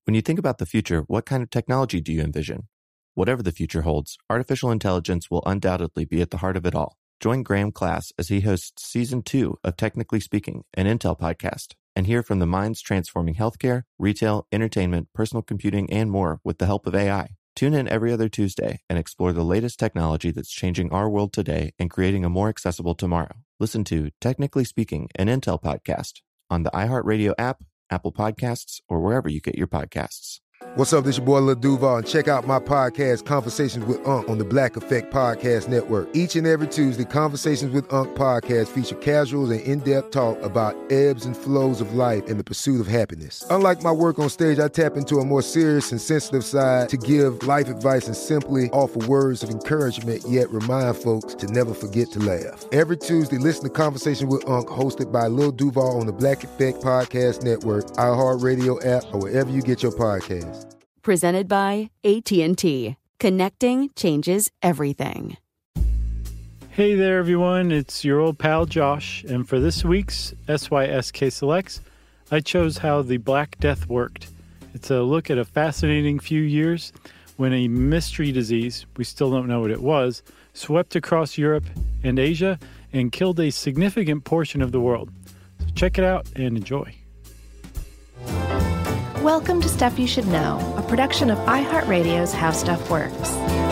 When you think about the future, what kind of technology do you envision? Whatever the future holds, artificial intelligence will undoubtedly be at the heart of it all. Join Graham Class as he hosts Season 2 of Technically Speaking, an Intel podcast, and hear from the minds transforming healthcare, retail, entertainment, personal computing, and more with the help of AI. Tune in every other Tuesday and explore the latest technology that's changing our world today and creating a more accessible tomorrow. Listen to Technically Speaking, an Intel podcast on the iHeartRadio app, Apple Podcasts, or wherever you get your podcasts. What's up, this your boy Lil Duval, and check out my podcast, Conversations with Unc, on the Black Effect Podcast Network. Each and every Tuesday, Conversations with Unc podcast feature casuals and in-depth talk about ebbs and flows of life and the pursuit of happiness. Unlike my work on stage, I tap into a more serious and sensitive side to give life advice and simply offer words of encouragement, yet remind folks to never forget to laugh. Every Tuesday, listen to Conversations with Unc, hosted by Lil Duval on the Black Effect Podcast Network, iHeartRadio app, or wherever you get your podcasts. Presented by AT&T. Connecting changes everything. Hey there, everyone. It's your old pal Josh, and for this week's SYSK Selects, I chose how the Black Death worked. It's a look at a fascinating few years when a mystery disease, we still don't know what it was, swept across Europe and Asia and killed a significant portion of the world. So check it out and enjoy. Welcome to Stuff You Should Know, a production of iHeartRadio's How Stuff Works.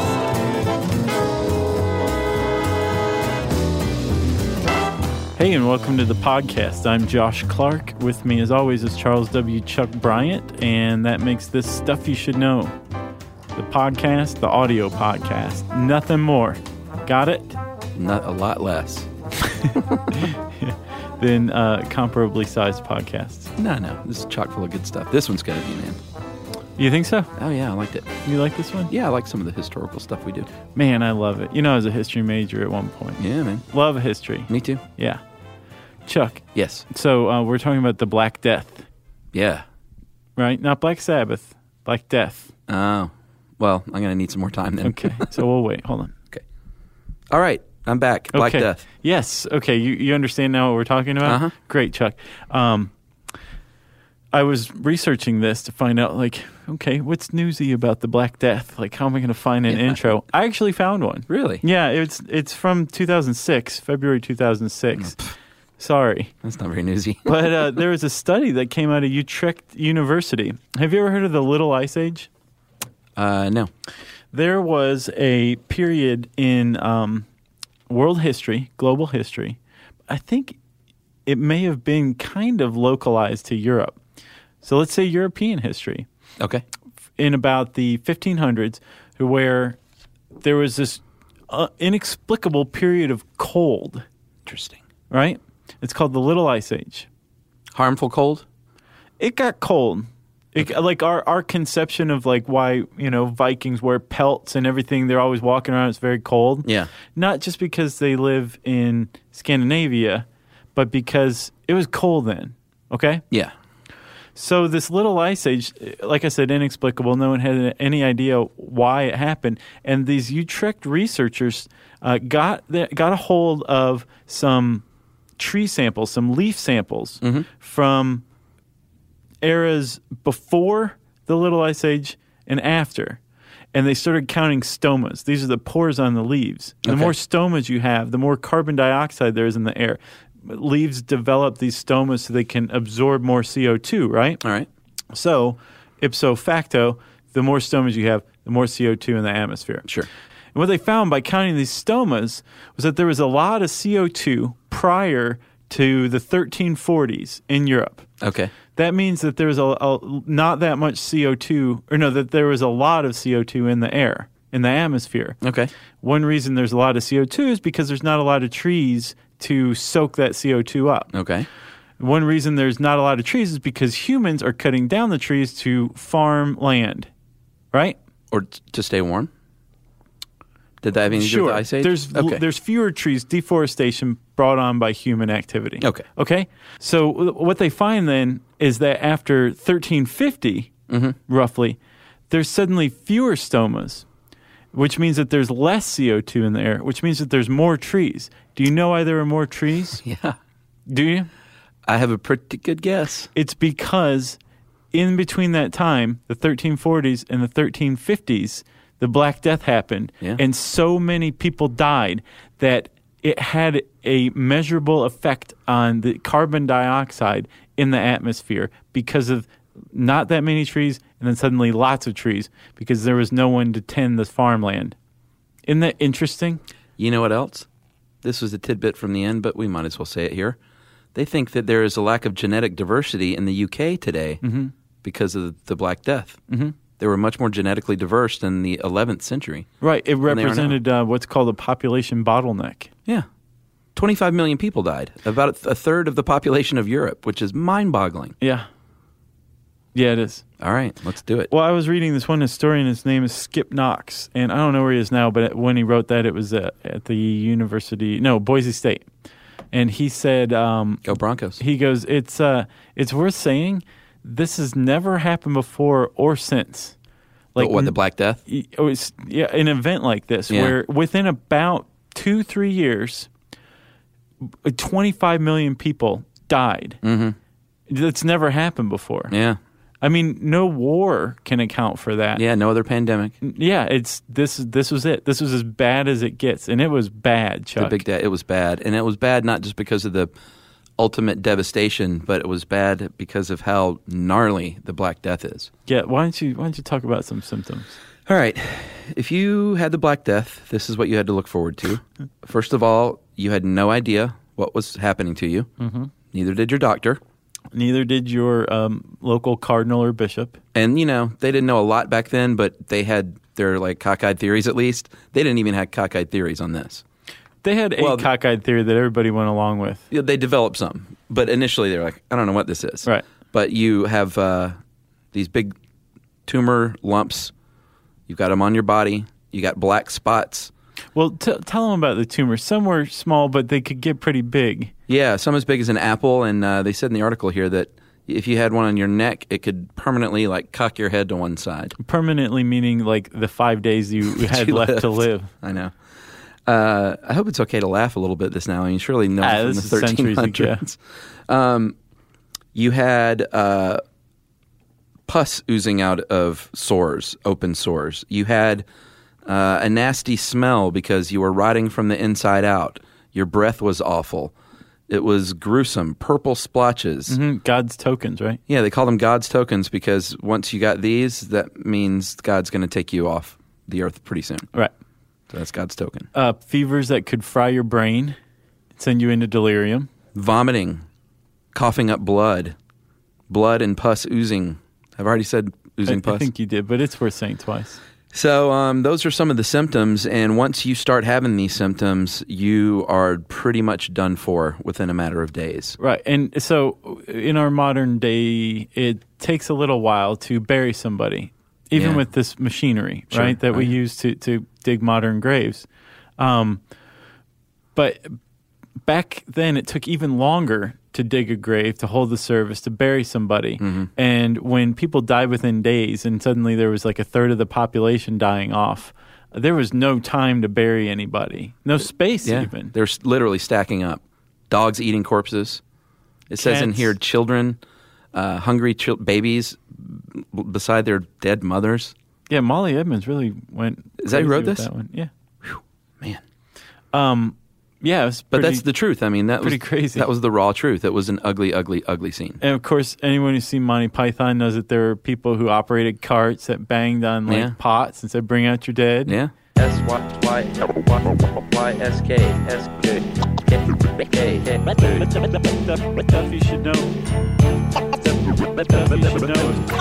Hey, and welcome to the podcast. I'm Josh Clark. With me, as always, is Charles W. Chuck Bryant, and that makes this Stuff You Should Know. The podcast, the audio podcast. Nothing more. Got it? Not a lot less. Than comparably sized podcasts. No, this is chock full of good stuff. This one's gonna be, man. You think so? Oh yeah, I liked it. You like this one? Yeah, I like some of the historical stuff we do. Man, I love it. You know, I was a history major at one point. Yeah, man. Love history. Me too. Yeah. Chuck. Yes. So we're talking about the Black Death. Yeah. Right? Not Black Sabbath. Black Death. Oh. Well, I'm gonna need some more time then. Okay. So we'll wait. Hold on. Okay. All right. I'm back. Black Death. Yes. Okay. You understand now what we're talking about? Uh-huh. Great, Chuck. I was researching this to find out, like, okay, what's newsy about the Black Death? Like, how am I going to find an intro? I actually found one. Really? Yeah. It's from 2006, February 2006. Sorry. That's not very newsy. But there was a study that came out of Utrecht University. Have you ever heard of the Little Ice Age? No. There was a period in world history, global history. I think it may have been kind of localized to Europe. So let's say European history. Okay. In about the 1500s, where there was this inexplicable period of cold. Interesting. Right? It's called the Little Ice Age. Harmful cold? It got cold. Like our conception of like why, Vikings wear pelts and everything, they're always walking around, it's very cold. Yeah. Not just because they live in Scandinavia, but because it was cold then. Okay? Yeah. So this Little Ice Age, like I said, inexplicable. No one had any idea why it happened. And these Utrecht researchers got a hold of some tree samples, some leaf samples from eras before the Little Ice Age and after. And they started counting stomas. These are the pores on the leaves. The more stomas you have, the more carbon dioxide there is in the air. Leaves develop these stomas so they can absorb more CO2, right? All right. So, ipso facto, the more stomas you have, the more CO2 in the atmosphere. Sure. And what they found by counting these stomas was that there was a lot of CO2 prior to the 1340s in Europe. Okay. That means that there was not that much CO2, that there was a lot of CO2 in the air, in the atmosphere. Okay. One reason there's a lot of CO2 is because there's not a lot of trees to soak that CO2 up. Okay. One reason there's not a lot of trees is because humans are cutting down the trees to farm land, right? Or to stay warm? Did that have anything to do with the Ice Age? There's fewer trees, deforestation brought on by human activity. Okay? So what they find then is that after 1350, roughly, there's suddenly fewer stomas, which means that there's less CO2 in the air, which means that there's more trees. Do you know why there are more trees? Yeah. Do you? I have a pretty good guess. It's because in between that time, the 1340s and the 1350s, the Black Death happened, and so many people died that it had a measurable effect on the carbon dioxide in the atmosphere because of not that many trees and then suddenly lots of trees because there was no one to tend the farmland. Isn't that interesting? You know what else? This was a tidbit from the end, but we might as well say it here. They think that there is a lack of genetic diversity in the UK today because of the Black Death. Mm-hmm. They were much more genetically diverse than the 11th century. Right. It represented what's called a population bottleneck. Yeah. 25 million people died, about a third of the population of Europe, which is mind-boggling. Yeah. Yeah, it is. All right, let's do it. Well, I was reading this one historian. His name is Skip Knox, and I don't know where he is now, but when he wrote that, it was at the Boise State. And he said... Go Broncos. He goes, it's worth saying this has never happened before or since. Like what, the Black Death? An event like this where within about 2-3 years, 25 million people died. Mm-hmm. That's never happened before. Yeah. I mean, no war can account for that. Yeah, no other pandemic. Yeah, this was it. This was as bad as it gets, and it was bad, Chuck. It was bad, and it was bad not just because of the ultimate devastation, but it was bad because of how gnarly the Black Death is. Yeah, why don't you talk about some symptoms? All right. If you had the Black Death, this is what you had to look forward to. First of all, you had no idea what was happening to you. Mm-hmm. Neither did your doctor. Neither did your local cardinal or bishop. And, they didn't know a lot back then, but they had their, cockeyed theories at least. They didn't even have cockeyed theories on this. They had a cockeyed theory that everybody went along with. Yeah, they developed some. But initially, they're like, I don't know what this is. Right. But you have these big tumor lumps. You've got them on your body. You got black spots. Well, tell them about the tumors. Some were small, but they could get pretty big. Yeah, some as big as an apple. And they said in the article here that if you had one on your neck, it could permanently, cock your head to one side. Permanently meaning, the 5 days you had left to live. I know. I hope it's okay to laugh a little bit this now. I mean, surely no from the 1300s. You had pus oozing out of sores, open sores. You had a nasty smell because you were rotting from the inside out. Your breath was awful. It was gruesome. Purple splotches. Mm-hmm. God's tokens, right? Yeah, they call them God's tokens because once you got these, that means God's going to take you off the earth pretty soon. Right. So that's God's token. Fevers that could fry your brain, send you into delirium. Vomiting, coughing up blood and pus oozing. I've already said oozing pus. I think you did, but it's worth saying twice. So those are some of the symptoms, and once you start having these symptoms, you are pretty much done for within a matter of days. Right, and so in our modern day, it takes a little while to bury somebody, even with this machinery, right, that we use to dig modern graves. But back then, it took even longer to dig a grave, to hold the service, to bury somebody. Mm-hmm. And when people died within days and suddenly there was a third of the population dying off, there was no time to bury anybody. No space even. They're literally stacking up. Dogs eating corpses. It says in here, children, hungry babies beside their dead mothers. Yeah, Molly Edmonds really went Is that who wrote this? That one. Yeah. Whew, man. Yeah, it was but that's the truth. I mean, that was crazy. That was the raw truth. It was an ugly, ugly, ugly scene. And of course, anyone who's seen Monty Python knows that there were people who operated carts that banged on pots and said, "Bring out your dead." Yeah. S-Y-Y-S-K-S-K. Stuff you should know. Stuff you should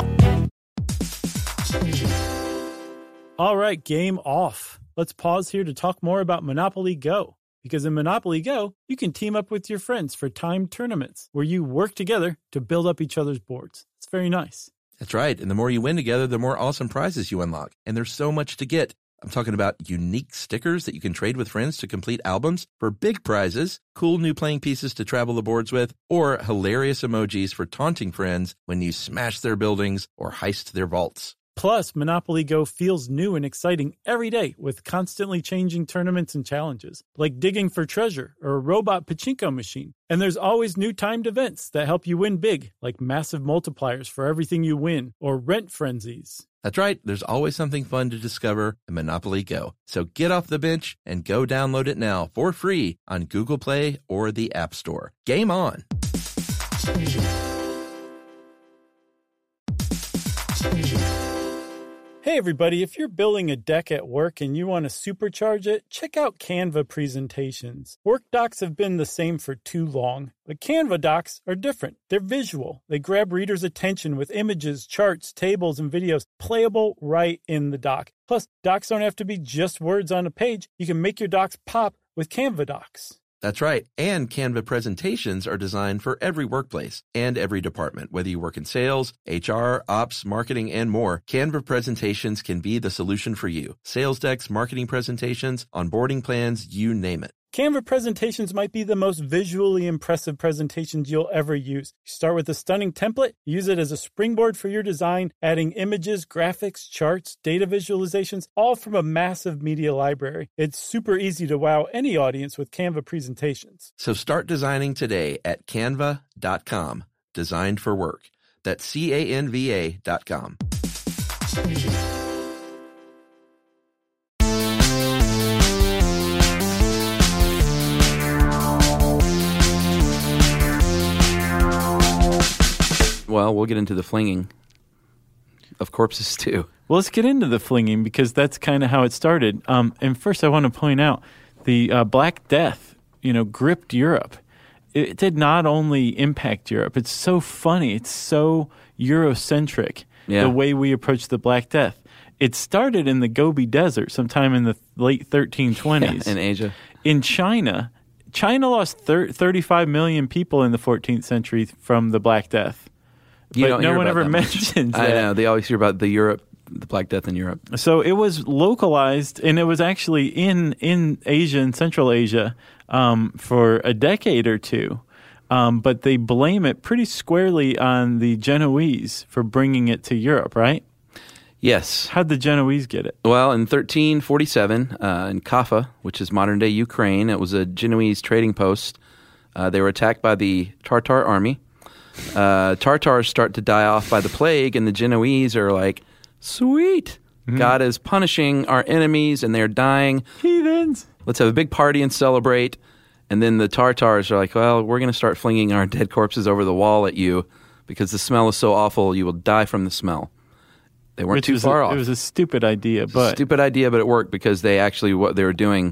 know. All right, game off. Let's pause here to talk more about Monopoly Go. Because in Monopoly Go, you can team up with your friends for timed tournaments where you work together to build up each other's boards. It's very nice. That's right. And the more you win together, the more awesome prizes you unlock. And there's so much to get. I'm talking about unique stickers that you can trade with friends to complete albums for big prizes, cool new playing pieces to travel the boards with, or hilarious emojis for taunting friends when you smash their buildings or heist their vaults. Plus, Monopoly Go feels new and exciting every day with constantly changing tournaments and challenges, like digging for treasure or a robot pachinko machine. And there's always new timed events that help you win big, like massive multipliers for everything you win or rent frenzies. That's right. There's always something fun to discover in Monopoly Go. So get off the bench and go download it now for free on Google Play or the App Store. Game on! Hey everybody, if you're building a deck at work and you want to supercharge it, check out Canva presentations. Work docs have been the same for too long, but Canva docs are different. They're visual. They grab readers' attention with images, charts, tables, and videos playable right in the doc. Plus, docs don't have to be just words on a page. You can make your docs pop with Canva docs. That's right. And Canva presentations are designed for every workplace and every department. Whether you work in sales, HR, ops, marketing, and more, Canva presentations can be the solution for you. Sales decks, marketing presentations, onboarding plans, you name it. Canva presentations might be the most visually impressive presentations you'll ever use. You start with a stunning template, use it as a springboard for your design, adding images, graphics, charts, data visualizations, all from a massive media library. It's super easy to wow any audience with Canva presentations. So start designing today at canva.com. Designed for work. That's CANVA.com. Well, we'll get into the flinging of corpses too. Well, let's get into the flinging because that's kind of how it started. And first, I want to point out the Black Death, gripped Europe. It did not only impact Europe. It's so funny. It's so Eurocentric, the way we approach the Black Death. It started in the Gobi Desert sometime in the late 1320s. In Asia. In China lost 35 million people in the 14th century from the Black Death. But no one ever mentions that. I know. They always hear about the Black Death in Europe. So it was localized, and it was actually in Asia and Central Asia for a decade or two. But they blame it pretty squarely on the Genoese for bringing it to Europe, right? Yes. How'd the Genoese get it? Well, in 1347, in Kaffa, which is modern-day Ukraine, it was a Genoese trading post. They were attacked by the Tartar army. Tartars start to die off by the plague, and the Genoese are like, sweet, God is punishing our enemies, and they're dying. Heathens. Let's have a big party and celebrate. And then the Tartars are like, well, we're going to start flinging our dead corpses over the wall at you because the smell is so awful, you will die from the smell. They weren't too far off. It was a stupid idea, but... Stupid idea, but it worked because they actually, what they were doing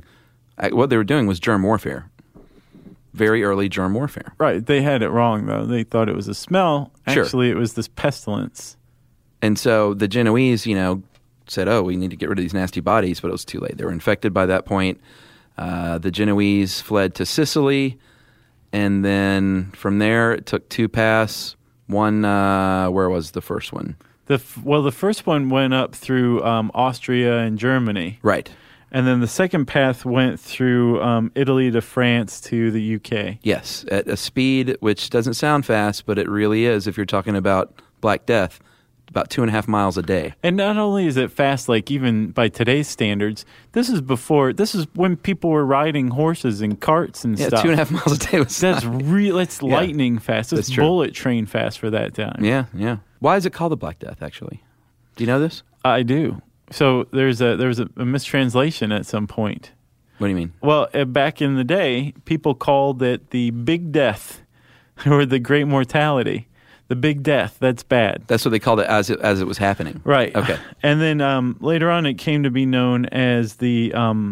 was germ warfare. Very early germ warfare. Right. They had it wrong, though. They thought it was a smell. Sure. Actually, it was this pestilence. And so the Genoese, said, oh, we need to get rid of these nasty bodies, but it was too late. They were infected by that point. The Genoese fled to Sicily, and then from there it took two paths. One, where was the first one? The first one went up through Austria and Germany. Right. And then the second path went through Italy to France to the UK. Yes, at a speed which doesn't sound fast, but it really is if you're talking about Black Death, about 2.5 miles a day. And not only is it fast, like even by today's standards, this is when people were riding horses and carts and stuff. 2.5 miles a day was that's lightning fast. It's bullet train fast for that time. Yeah. Why is it called the Black Death, actually? Do you know this? I do. So there was a mistranslation at some point. What do you mean? Well, back in the day, people called it the Big Death or the Great Mortality. The Big Death, that's bad. That's what they called it as it was happening. Right. Okay. And then later on it came to be known as the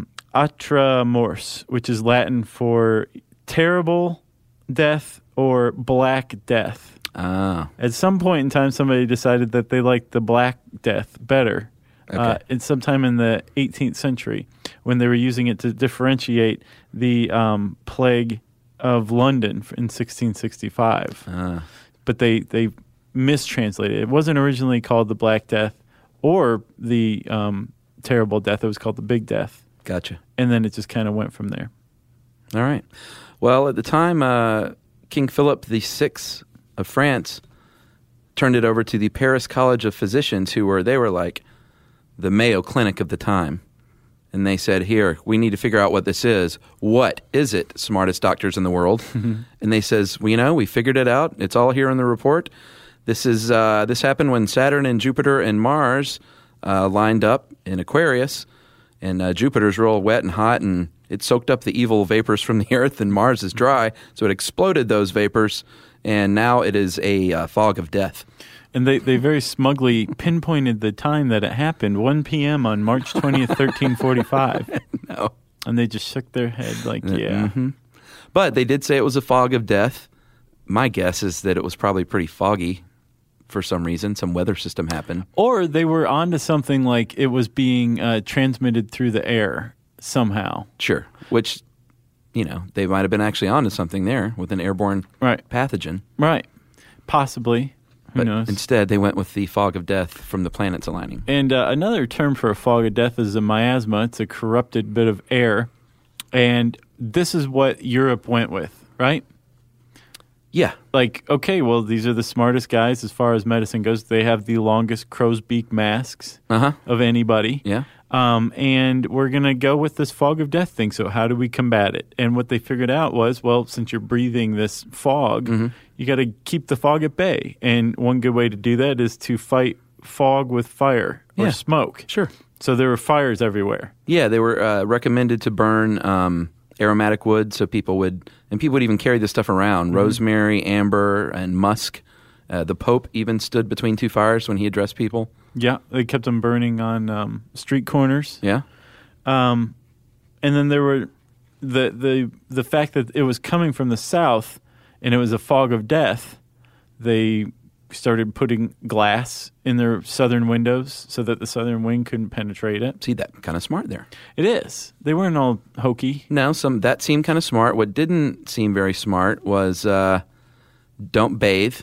Atra Mors, which is Latin for terrible death or black death. Ah. At some point in time, somebody decided that they liked the Black Death better. Okay. It's sometime in the 18th century when they were using it to differentiate the plague of London in 1665. But they mistranslated it. It wasn't originally called the Black Death or the terrible death. It was called the Big Death. Gotcha. And then it just kind of went from there. All right. Well, at the time, King Philip VI of France turned it over to the Paris College of Physicians, they were like the Mayo Clinic of the time. And they said, here, we need to figure out what this is. What is it, smartest doctors in the world? And they says, well, we figured it out. It's all here in the report. This happened when Saturn and Jupiter and Mars lined up in Aquarius. And Jupiter's real wet and hot, and it soaked up the evil vapors from the Earth, and Mars is dry. So it exploded those vapors, and now it is a fog of death. And they very smugly pinpointed the time that it happened, 1 p.m. on March 20th, 1345. No. And they just shook their head like, yeah. Mm-hmm. But they did say it was a fog of death. My guess is that it was probably pretty foggy for some reason. Some weather system happened. Or they were onto something like it was being transmitted through the air somehow. Sure. Which, they might have been actually onto something there with an airborne pathogen. Right. Possibly. Who knows? Instead, they went with the fog of death from the planets aligning. And another term for a fog of death is a miasma. It's a corrupted bit of air. And this is what Europe went with, right? Yeah. Like, okay, well, these are the smartest guys as far as medicine goes. They have the longest crow's beak masks of anybody. Yeah. And we're going to go with this fog of death thing. So how do we combat it? And what they figured out was, well, since you're breathing this fog, you got to keep the fog at bay. And one good way to do that is to fight fog with fire or smoke. Sure. So there were fires everywhere. Yeah, they were recommended to burn aromatic wood, so people would even carry this stuff around. Rosemary, amber, and musk. The Pope even stood between two fires when he addressed people. Yeah, they kept them burning on street corners. Yeah. And then there were the fact that it was coming from the south and it was a fog of death. They started putting glass in their southern windows so that the southern wind couldn't penetrate it. See, that kind of smart there. It is. They weren't all hokey. No, that seemed kind of smart. What didn't seem very smart was don't bathe.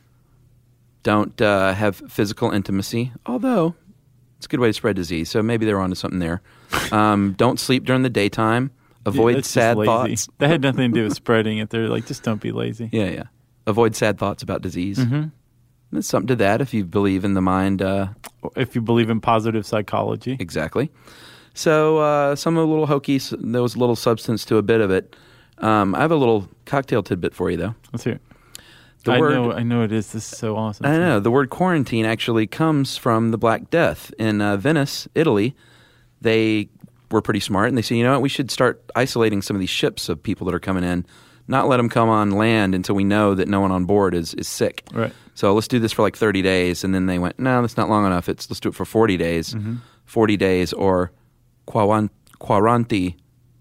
Don't have physical intimacy, although it's a good way to spread disease, so maybe they're onto something there. Don't sleep during the daytime. Avoid sad thoughts. That had nothing to do with spreading it. They're like, just don't be lazy. Yeah. Avoid sad thoughts about disease. Mm-hmm. There's something to that if you believe in the mind. If you believe in positive psychology. Exactly. So some of the little hokey, there was a little substance to a bit of it. I have a little cocktail tidbit for you, though. Let's hear it. I know it is. This is so awesome. I know. The word quarantine actually comes from the Black Death. In Venice, Italy, they were pretty smart, and they said, you know what, we should start isolating some of these ships of people that are coming in, not let them come on land until we know that no one on board is sick. Right. So let's do this for like 30 days. And then they went, no, that's not long enough. Let's do it for 40 days. 40 days or quaranti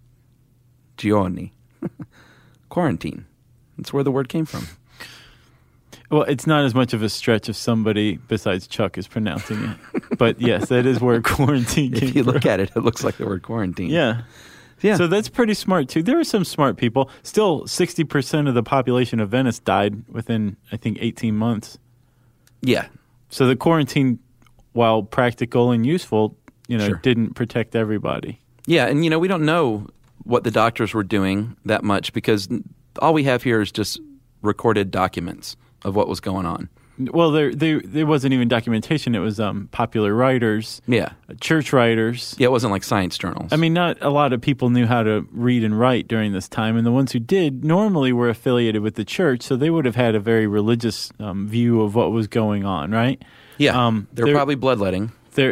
giorni. Quarantine. That's where the word came from. Well, it's not as much of a stretch if somebody besides Chuck is pronouncing it. But yes, that is where quarantine came from. If you look at it, it looks like the word quarantine. Yeah. So that's pretty smart, too. There are some smart people. Still, 60% of the population of Venice died within, I think, 18 months. Yeah. So the quarantine, while practical and useful, Sure. didn't protect everybody. Yeah, and, we don't know what the doctors were doing that much because all we have here is just recorded documents of what was going on. Well, there wasn't even documentation. It was popular writers, church writers. Yeah, it wasn't like science journals. I mean, not a lot of people knew how to read and write during this time, and the ones who did normally were affiliated with the church, so they would have had a very religious view of what was going on, right? Yeah, they were probably bloodletting.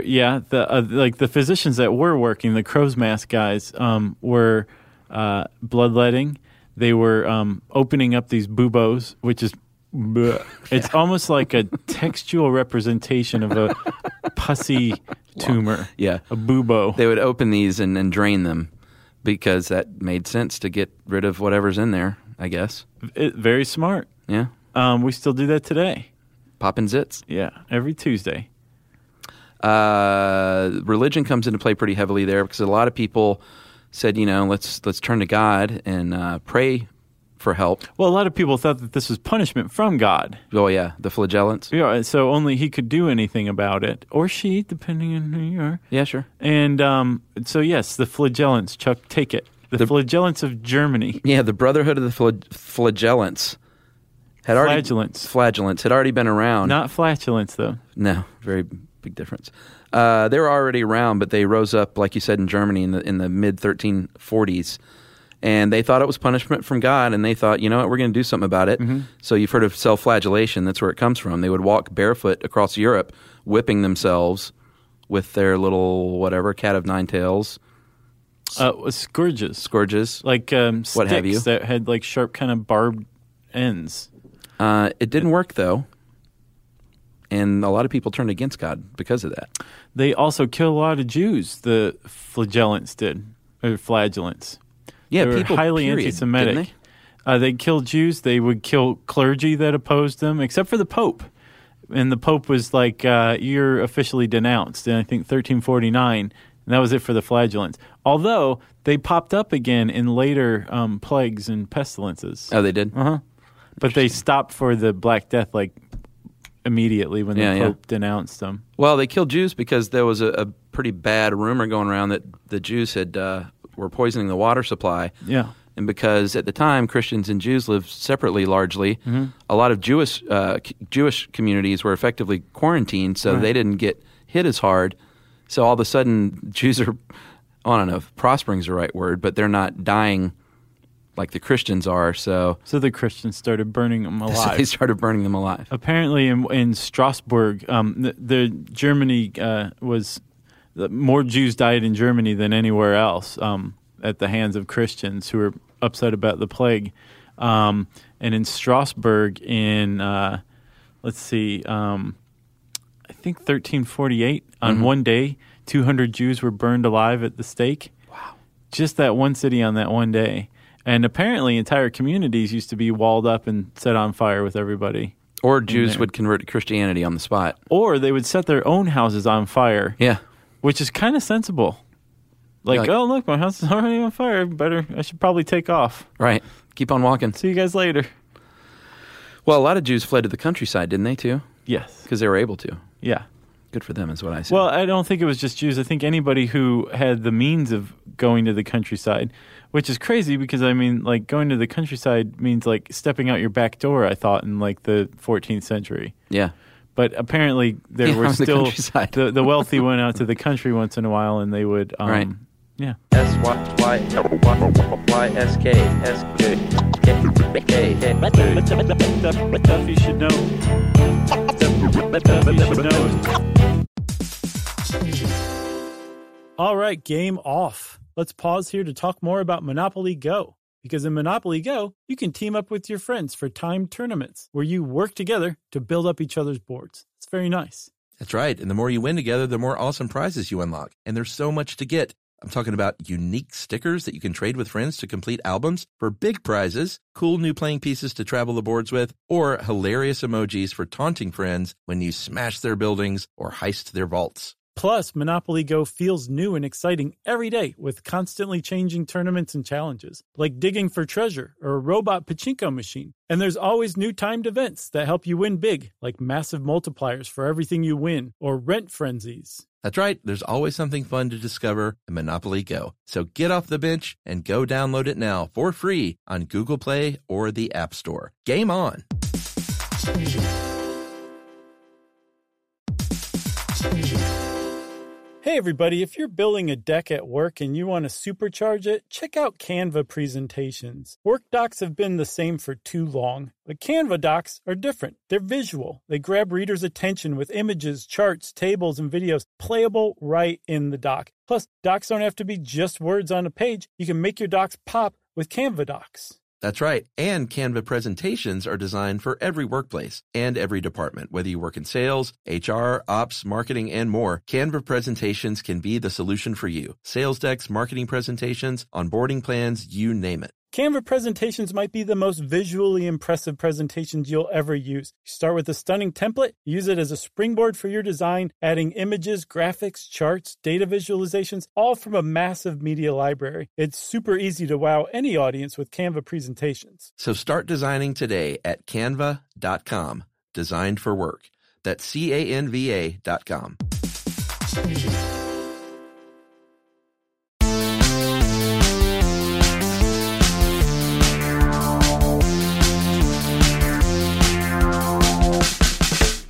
The physicians that were working, the crow's mask guys, were bloodletting. They were opening up these buboes, which is it's almost like a textual representation of a pussy tumor. Yeah. A bubo. They would open these and drain them because that made sense to get rid of whatever's in there, I guess. Very smart. Yeah. We still do that today. Poppin' zits. Yeah, every Tuesday. Religion comes into play pretty heavily there because a lot of people said, let's turn to God and pray for help. Well, a lot of people thought that this was punishment from God. Oh, yeah, the flagellants. Yeah, so only he could do anything about it, or she, depending on who you are. Yeah, sure. And so, yes, the flagellants. Chuck, take it. The flagellants of Germany. Yeah, the Brotherhood of the Flagellants. Flagellants had already been around. Not flatulence, though. No, very big difference. They were already around, but they rose up, like you said, in Germany in the mid-1340s. And they thought it was punishment from God, and they thought, you know what, we're going to do something about it. Mm-hmm. So you've heard of self-flagellation. That's where it comes from. They would walk barefoot across Europe, whipping themselves with their little, whatever, cat of nine tails. Scourges. Like what have you. Sticks that had like sharp kind of barbed ends. It didn't work, though. And a lot of people turned against God because of that. They also killed a lot of Jews, the flagellants did, or flagellants. Yeah, they were people, highly period, anti-Semitic. didn't they? They killed Jews. They would kill clergy that opposed them, except for the Pope. And the Pope was like, you're officially denounced in, I think, 1349. And that was it for the flagellants. Although they popped up again in later plagues and pestilences. Oh, they did? Uh-huh. But they stopped for the Black Death like immediately when the Pope denounced them. Well, they killed Jews because there was a pretty bad rumor going around that the Jews had were poisoning the water supply. Yeah. And because at the time Christians and Jews lived separately largely, a lot of Jewish communities were effectively quarantined, so they didn't get hit as hard. So all of a sudden Jews are, I don't know if prospering is the right word, but they're not dying like the Christians are. So the Christians started burning them alive. So they started burning them alive. Apparently in Strasbourg, the Germany was more Jews died in Germany than anywhere else at the hands of Christians who were upset about the plague. And in Strasbourg in, I think 1348, on one day, 200 Jews were burned alive at the stake. Wow. Just that one city on that one day. And apparently entire communities used to be walled up and set on fire with everybody. Or Jews would convert to Christianity on the spot. Or they would set their own houses on fire. Yeah. Which is kind of sensible. Like, oh, look, my house is already on fire. I should probably take off. Right. Keep on walking. See you guys later. Well, a lot of Jews fled to the countryside, didn't they, too? Yes. Because they were able to. Yeah. Good for them is what I say. Well, I don't think it was just Jews. I think anybody who had the means of going to the countryside, which is crazy because, I mean, like, going to the countryside means, like, stepping out your back door, I thought, in, like, the 14th century. Yeah. But apparently there were still the wealthy went out to the country once in a while, and they would right. Yeah. Stuff you should know. All right, game off. Let's pause here to talk more about Monopoly Go. Because in Monopoly Go, you can team up with your friends for timed tournaments where you work together to build up each other's boards. It's very nice. That's right. And the more you win together, the more awesome prizes you unlock. And there's so much to get. I'm talking about unique stickers that you can trade with friends to complete albums for big prizes, cool new playing pieces to travel the boards with, or hilarious emojis for taunting friends when you smash their buildings or heist their vaults. Plus, Monopoly Go feels new and exciting every day with constantly changing tournaments and challenges, like digging for treasure or a robot pachinko machine. And there's always new timed events that help you win big, like massive multipliers for everything you win or rent frenzies. That's right. There's always something fun to discover in Monopoly Go. So get off the bench and go download it now for free on Google Play or the App Store. Game on! Hey everybody, if you're building a deck at work and you want to supercharge it, check out Canva presentations. Work docs have been the same for too long, but Canva docs are different. They're visual. They grab readers' attention with images, charts, tables, and videos playable right in the doc. Plus, docs don't have to be just words on a page. You can make your docs pop with Canva docs. That's right. And Canva presentations are designed for every workplace and every department. Whether you work in sales, HR, ops, marketing, and more, Canva presentations can be the solution for you. Sales decks, marketing presentations, onboarding plans, you name it. Canva presentations might be the most visually impressive presentations you'll ever use. You start with a stunning template, use it as a springboard for your design, adding images, graphics, charts, data visualizations, all from a massive media library. It's super easy to wow any audience with Canva presentations. So start designing today at canva.com. Designed for work. That's CANVA.com.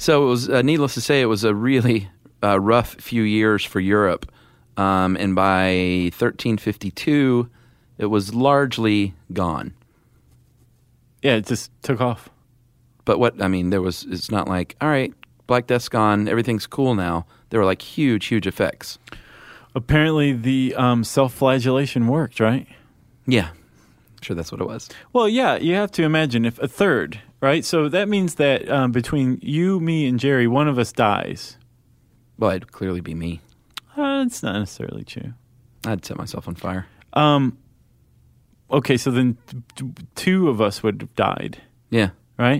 So it was, needless to say, it was a really rough few years for Europe. And by 1352, it was largely gone. Yeah, it just took off. But it's not like, all right, Black Death's gone, everything's cool now. There were like huge, huge effects. Apparently the self-flagellation worked, right? Yeah. Sure, that's what it was. Well, yeah, you have to imagine if a third, right? So that means that between you, me, and Jerry, one of us dies. Well, it'd clearly be me. It's not necessarily true. I'd set myself on fire. Okay, so then two of us would have died. Yeah. Right?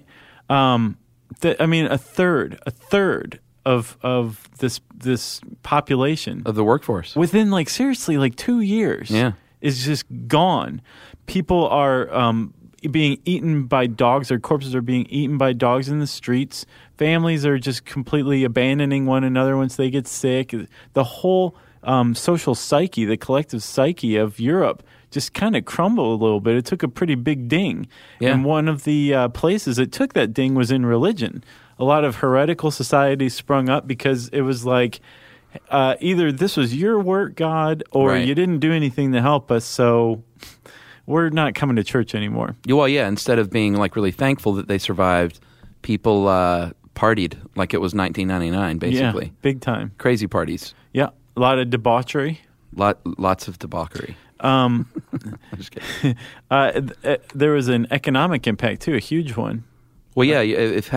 A third of this population Of the workforce. within seriously 2 years is just gone. People are being eaten by dogs. Their corpses are being eaten by dogs in the streets. Families are just completely abandoning one another once they get sick. The whole social psyche, the collective psyche of Europe just kind of crumbled a little bit. It took a pretty big ding. Yeah. And one of the places it took that ding was in religion. A lot of heretical societies sprung up because it was like either this was your work, God, or Right. you didn't do anything to help us, so we're not coming to church anymore. Well, yeah, instead of being really thankful that they survived, people partied like it was 1999, basically. Yeah, big time. Crazy parties. Yeah, a lot of debauchery. Lots of debauchery. I'm just kidding. There was an economic impact too, a huge one. Well, yeah, if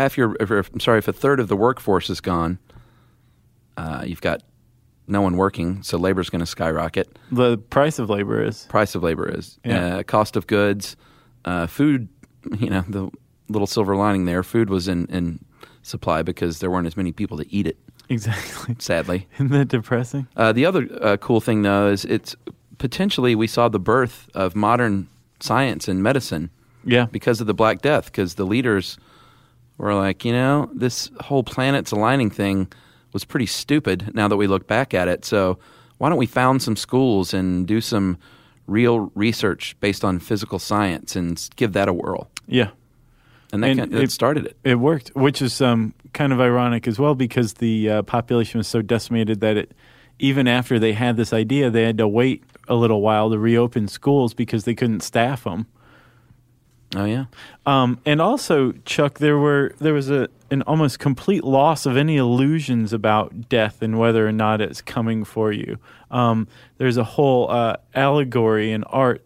a third of the workforce is gone, you've got no one working, so labor's going to skyrocket. The price of labor is. Price of labor is. Yeah. Cost of goods, food, the little silver lining there, food was in supply because there weren't as many people to eat it, Exactly. sadly. Isn't that depressing? The other cool thing, though, is it's potentially we saw the birth of modern science and medicine Yeah. because of the Black Death, because the leaders were like, this whole planets aligning thing was pretty stupid now that we look back at it. So why don't we found some schools and do some real research based on physical science and give that a whirl? Yeah. And And that started it. It worked, which is kind of ironic as well because the population was so decimated that even after they had this idea, they had to wait a little while to reopen schools because they couldn't staff them. Oh, yeah. And also, Chuck, there was an almost complete loss of any illusions about death and whether or not it's coming for you. There's a whole allegory in art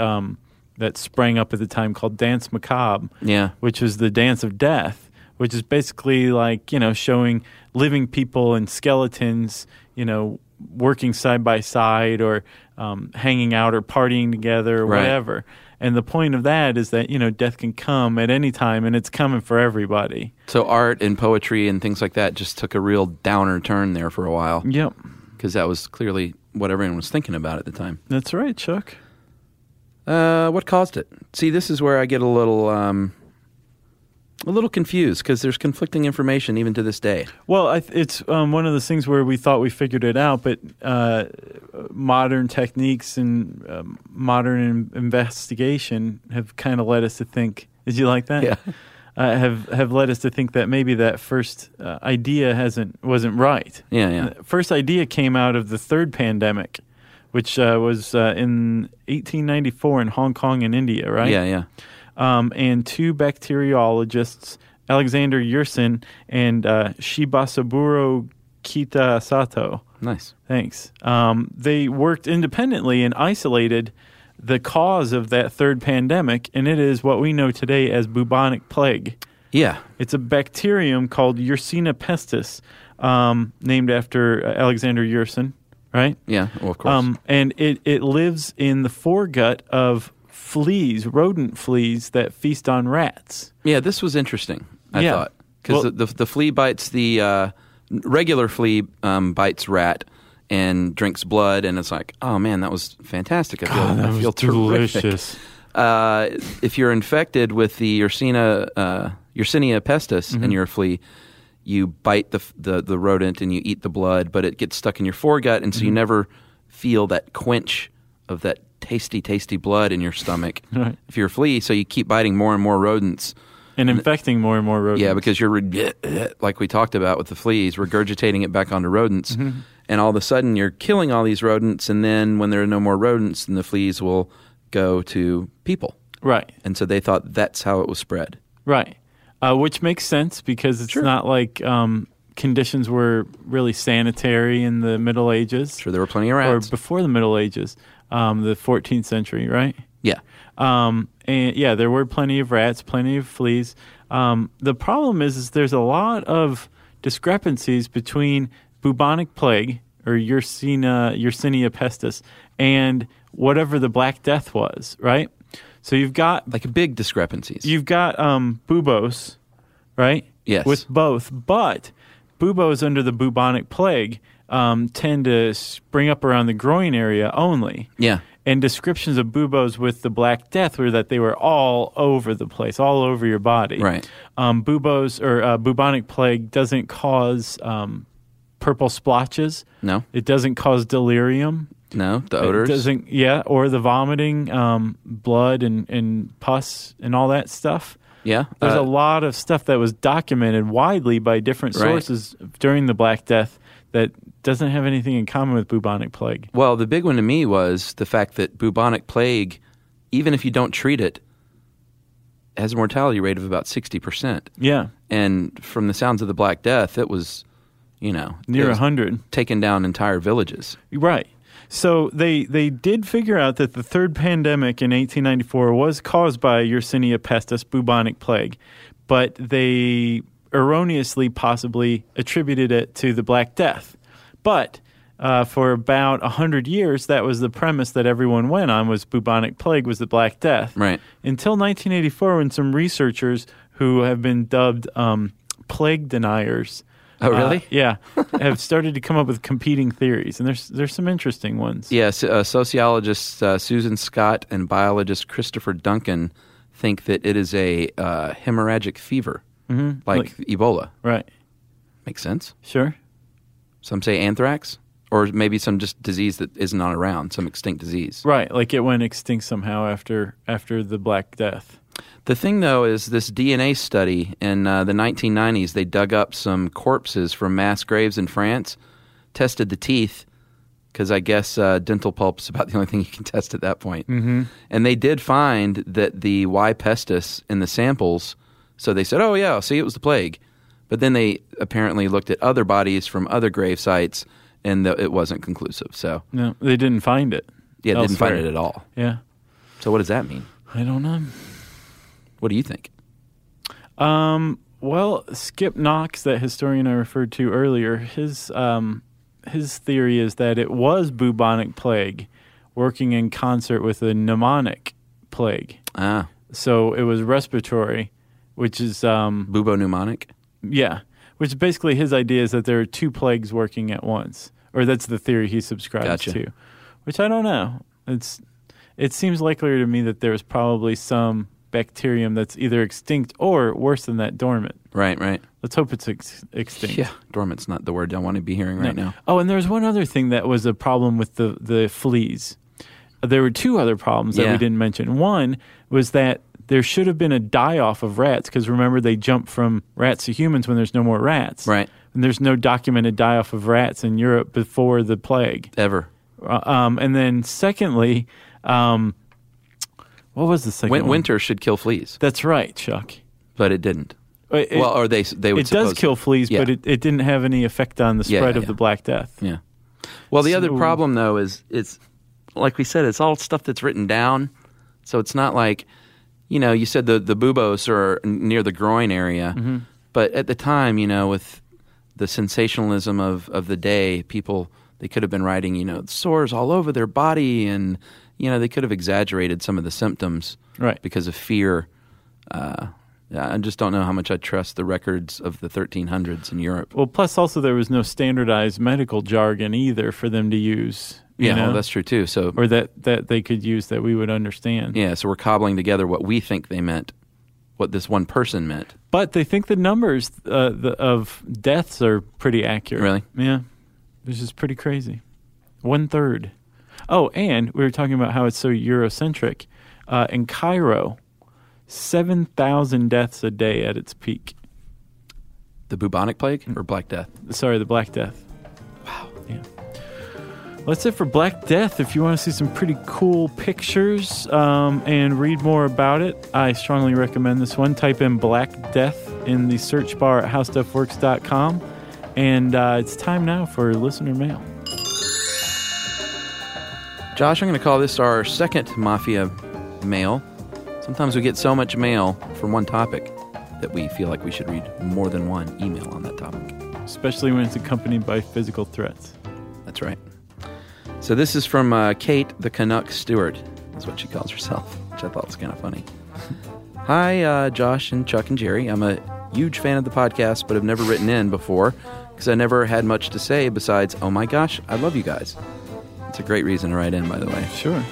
that sprang up at the time called Dance Macabre, Yeah. which is the dance of death, which is basically showing living people and skeletons, working side by side or hanging out or partying together or Right. whatever. And the point of that is that, death can come at any time and it's coming for everybody. So art and poetry and things like that just took a real downer turn there for a while Yep. because that was clearly what everyone was thinking about at the time. That's right, Chuck. What caused it? See, this is where I get a little confused because there's conflicting information even to this day. Well, it's one of those things where we thought we figured it out, but modern techniques and modern investigation have kind of led us to think. Did you like that? Yeah. Have led us to think that maybe that first idea wasn't right. Yeah. The first idea came out of the third pandemic, which was in 1894 in Hong Kong and India, right? Yeah. And two bacteriologists, Alexander Yersin and Shibasaburo Kitasato. Nice. Thanks. They worked independently and isolated the cause of that third pandemic, and it is what we know today as bubonic plague. Yeah. It's a bacterium called Yersinia pestis, named after Alexander Yersin, right? Yeah. Well, of course. And it lives in the foregut of fleas, rodent fleas that feast on rats. Yeah, this was interesting, I Yeah. thought. Because Well- the flea bites the regular flea bites rat and drinks blood, and it's like, oh man, that was fantastic. I feel terrific. delicious. If you're infected with the Yersinia pestis and you're a flea, you bite the rodent and you eat the blood, but it gets stuck in your foregut, and so you never feel that quench of that tasty blood in your stomach. Right. If you're a flea, so you keep biting more and more rodents And infecting more and more rodents. Yeah, because you're, like we talked about with the fleas, regurgitating it back onto rodents. Mm-hmm. And all of a sudden you're killing all these rodents, and then when there are no more rodents, then the fleas will go to people. Right. And so they thought that's how it was spread. Right. Which makes sense because it's not like conditions were really sanitary in the Middle Ages. Sure, there were plenty of rats. Or before the Middle Ages, the 14th century, right? Yeah. And yeah, there were plenty of rats, plenty of fleas. The problem is there's a lot of discrepancies between bubonic plague or Yersinia pestis and whatever the Black Death was, right? So you've got like big discrepancies. You've got buboes, right? Yes. With both, but buboes under the bubonic plague tend to spring up around the groin area only. Yeah. And descriptions of buboes with the Black Death were that they were all over the place, all over your body. Right. Buboes or bubonic plague doesn't cause purple splotches. No. It doesn't cause delirium. No, the odors. It doesn't, or the vomiting, blood and pus and all that stuff. Yeah. There's a lot of stuff that was documented widely by different sources during the Black Death that doesn't have anything in common with bubonic plague. Well, the big one to me was the fact that bubonic plague, even if you don't treat it, has a mortality rate of about 60%. Yeah. And from the sounds of the Black Death, it was, near 100. Taking down entire villages. Right. So they did figure out that the third pandemic in 1894 was caused by Yersinia pestis, bubonic plague, but they erroneously possibly attributed it to the Black Death. But for about 100 years, that was the premise that everyone went on, was bubonic plague was the Black Death. Right. Until 1984, when some researchers who have been dubbed plague deniers. Oh, really? Yeah, have started to come up with competing theories, and there's some interesting ones. Yes, sociologist Susan Scott and biologist Christopher Duncan think that it is a hemorrhagic fever, like Ebola. Right. Makes sense. Sure. Some say anthrax, or maybe some just disease that is not around, some extinct disease. Right, like it went extinct somehow after the Black Death. The thing, though, is this DNA study in the 1990s, they dug up some corpses from mass graves in France, tested the teeth, because I guess dental pulp is about the only thing you can test at that point. Mm-hmm. And they did find that the Y. pestis in the samples, so they said, oh, yeah, see, it was the plague. But then they apparently looked at other bodies from other grave sites, and it wasn't conclusive. So no, they didn't find it. Yeah, they didn't elsewhere. find it at all. Yeah. So what does that mean? I don't know. What do you think? Well, Skip Knox, that historian I referred to earlier, his theory is that it was bubonic plague working in concert with a pneumonic plague. Ah. So it was respiratory, which is... Buboneumotic? Yeah, which basically his idea is that there are two plagues working at once. Or that's the theory he subscribes to. Which I don't know. It seems likelier to me that there's probably some bacterium that's either extinct or, worse than that, dormant. Right. Let's hope it's extinct. Yeah, dormant's not the word I want to be hearing right now. Oh, and there's one other thing that was a problem with the fleas. There were two other problems that we didn't mention. One was that there should have been a die-off of rats, because remember, they jump from rats to humans when there's no more rats. Right. And there's no documented die-off of rats in Europe before the plague. Ever. And then secondly... what was the second one? Winter should kill fleas. That's right, Chuck. But it didn't. They would. It does kill fleas, but it didn't have any effect on the spread of the Black Death. Yeah. Well, the other problem, though, is it's like we said, it's all stuff that's written down. So it's not like, you said the buboes are near the groin area. Mm-hmm. But at the time, with the sensationalism of the day, people, they could have been writing, sores all over their body, and they could have exaggerated some of the symptoms because of fear. I just don't know how much I trust the records of the 1300s in Europe. Well, plus also there was no standardized medical jargon either for them to use. Well, that's true too. So, or that they could use that we would understand. Yeah, so we're cobbling together what we think they meant, what this one person meant. But they think the numbers of deaths are pretty accurate. Really? Yeah, which is pretty crazy. 1/3. Oh, and we were talking about how it's so Eurocentric. In Cairo, 7,000 deaths a day at its peak. The bubonic plague or Black Death? Sorry, the Black Death. Wow. Yeah. Well, that's it for Black Death. If you want to see some pretty cool pictures and read more about it, I strongly recommend this one. Type in Black Death in the search bar at howstuffworks.com. And it's time now for listener mail. Josh, I'm going to call this our second Mafia mail. Sometimes we get so much mail from one topic that we feel like we should read more than one email on that topic. Especially when it's accompanied by physical threats. That's right. So this is from Kate the Canuck Stewart, is what she calls herself, which I thought was kind of funny. Hi, Josh and Chuck and Jerry. I'm a huge fan of the podcast, but have never written in before because I never had much to say besides, oh my gosh, I love you guys. It's a great reason to write in, by the way. Sure.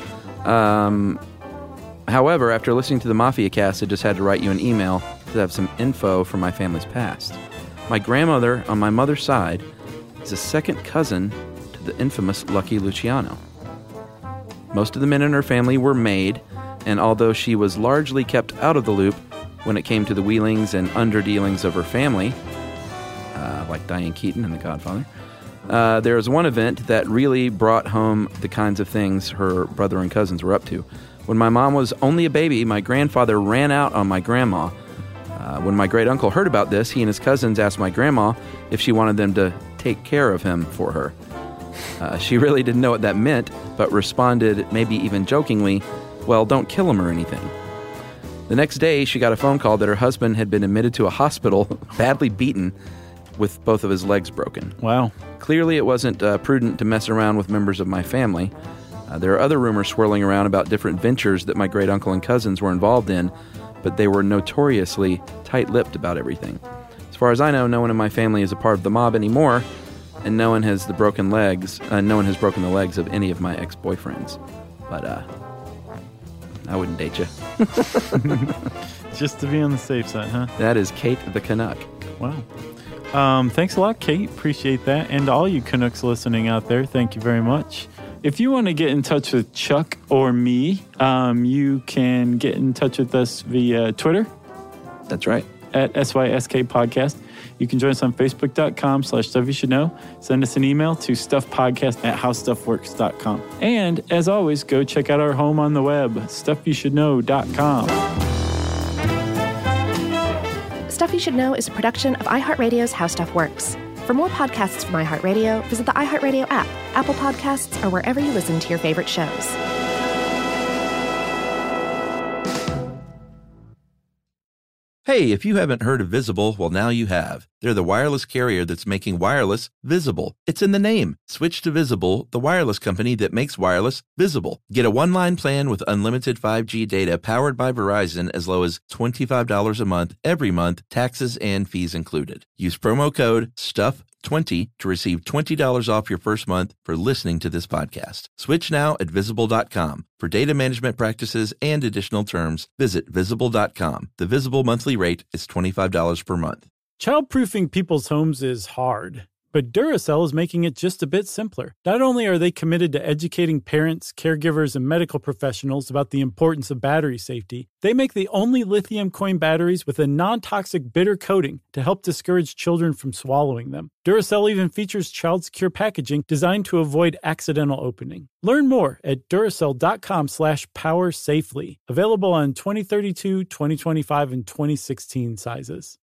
However, after listening to the Mafia cast, I just had to write you an email to have some info from my family's past. My grandmother on my mother's side is a second cousin to the infamous Lucky Luciano. Most of the men in her family were made, and although she was largely kept out of the loop when it came to the wheelings and underdealings of her family, like Diane Keaton and The Godfather, there was one event that really brought home the kinds of things her brother and cousins were up to. When my mom was only a baby, my grandfather ran out on my grandma. When my great-uncle heard about this, he and his cousins asked my grandma if she wanted them to take care of him for her. She really didn't know what that meant, but responded, maybe even jokingly, well, don't kill him or anything. The next day, she got a phone call that her husband had been admitted to a hospital, badly beaten, with both of his legs broken. Wow. Clearly, it wasn't prudent to mess around with members of my family. There are other rumors swirling around about different ventures that my great-uncle and cousins were involved in, but they were notoriously tight-lipped about everything. As far as I know, no one in my family is a part of the mob anymore, and no one has broken the legs of any of my ex-boyfriends. But I wouldn't date you. Just to be on the safe side, huh? That is Kate the Canuck. Wow. Thanks a lot, Kate. Appreciate that. And all you Canucks listening out there, thank you very much. If you want to get in touch with Chuck or me, you can get in touch with us via Twitter. That's right. At SYSK Podcast. You can join us on Facebook.com/Stuff You Should Know. Send us an email to stuffpodcast@howstuffworks.com. And as always, go check out our home on the web, stuffyoushouldknow.com. Stuff You Should Know is a production of iHeartRadio's How Stuff Works. For more podcasts from iHeartRadio, visit the iHeartRadio app, Apple Podcasts, or wherever you listen to your favorite shows. Hey, if you haven't heard of Visible, well, now you have. They're the wireless carrier that's making wireless visible. It's in the name. Switch to Visible, the wireless company that makes wireless visible. Get a one-line plan with unlimited 5G data powered by Verizon as low as $25 a month, every month, taxes and fees included. Use promo code STUFF20 to receive $20 off your first month for listening to this podcast. Switch now at Visible.com. For data management practices and additional terms, visit Visible.com. The Visible monthly rate is $25 per month. Childproofing people's homes is hard, but Duracell is making it just a bit simpler. Not only are they committed to educating parents, caregivers, and medical professionals about the importance of battery safety, they make the only lithium coin batteries with a non-toxic bitter coating to help discourage children from swallowing them. Duracell even features child-secure packaging designed to avoid accidental opening. Learn more at Duracell.com/powersafely. Available on 2032, 2025, and 2016 sizes.